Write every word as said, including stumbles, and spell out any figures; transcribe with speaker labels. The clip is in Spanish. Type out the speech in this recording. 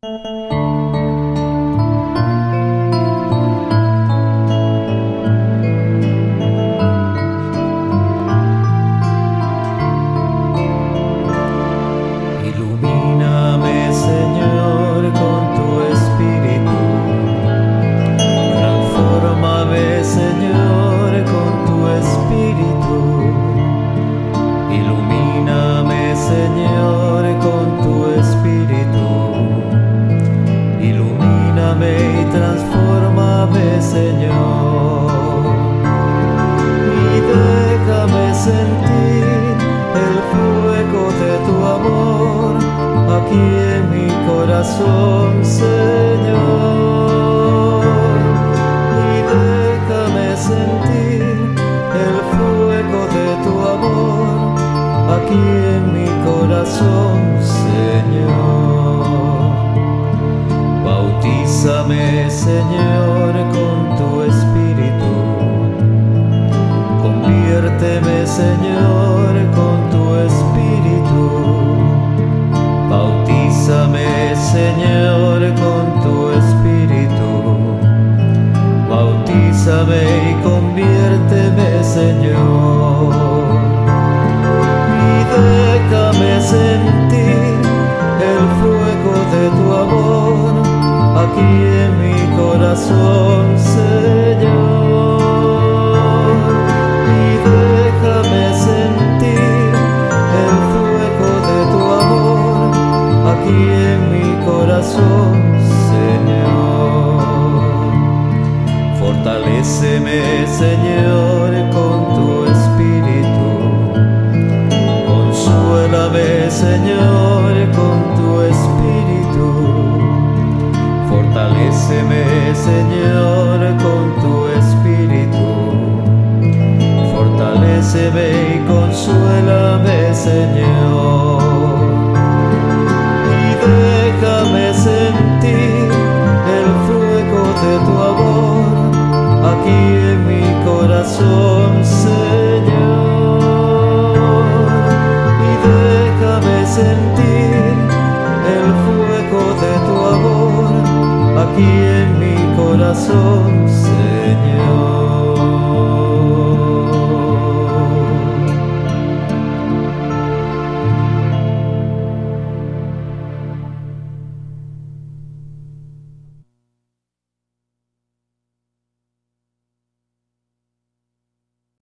Speaker 1: Ilumíname, Señor, con tu espíritu. Transfórmame, Señor, con tu espíritu. Ilumíname, Señor, con tu espíritu. Ilumíname y transfórmame, Señor. Y déjame sentir el fuego de tu amor aquí en mi corazón, Señor. Y déjame sentir el fuego de tu amor aquí en mi corazón, Señor. Bautízame, Señor, con tu espíritu. Conviérteme, Señor, con tu espíritu. Bautízame, Señor, con tu espíritu. Bautízame y conviérteme, Señor. Y déjame sentir el fuego de tu amor aquí en mi corazón, Señor. Y déjame sentir el fuego de tu amor aquí en mi corazón, Señor. Fortaléceme, Señor, con tu espíritu. Consuélame, Señor, con tu espíritu. Fortaléceme, Señor, con tu espíritu. Fortaléceme y consuélame, Señor. Y déjame sentir el fuego de tu amor aquí en mi corazón, Señor. Y déjame sentir el fuego de tu amor aquí en mi corazón, Señor.